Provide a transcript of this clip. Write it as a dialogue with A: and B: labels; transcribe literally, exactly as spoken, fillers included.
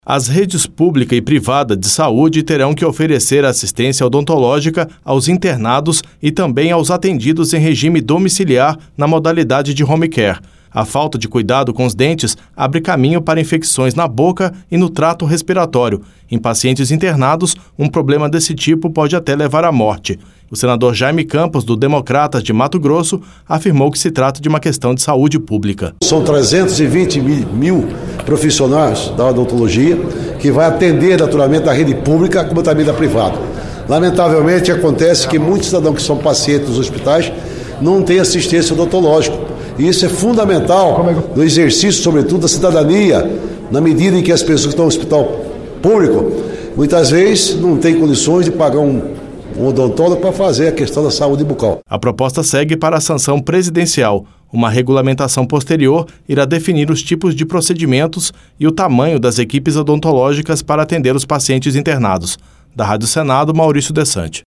A: As redes pública e privada de saúde terão que oferecer assistência odontológica aos internados e também aos atendidos em regime domiciliar na modalidade de home care. A falta de cuidado com os dentes abre caminho para infecções na boca e no trato respiratório. Em pacientes internados, um problema desse tipo pode até levar à morte. O senador Jaime Campos, do Democratas de Mato Grosso, afirmou que se trata de uma questão de saúde pública.
B: São trezentos e vinte mil profissionais da odontologia que vai atender naturalmente a rede pública como também da privada. Lamentavelmente acontece que muitos cidadãos que são pacientes nos hospitais não têm assistência odontológica. E isso é fundamental no exercício, sobretudo, da cidadania, na medida em que as pessoas que estão no hospital público, muitas vezes não têm condições de pagar um, um odontólogo para fazer a questão da saúde bucal.
A: A proposta segue para a sanção presidencial. Uma regulamentação posterior irá definir os tipos de procedimentos e o tamanho das equipes odontológicas para atender os pacientes internados. Da Rádio Senado, Maurício Desante.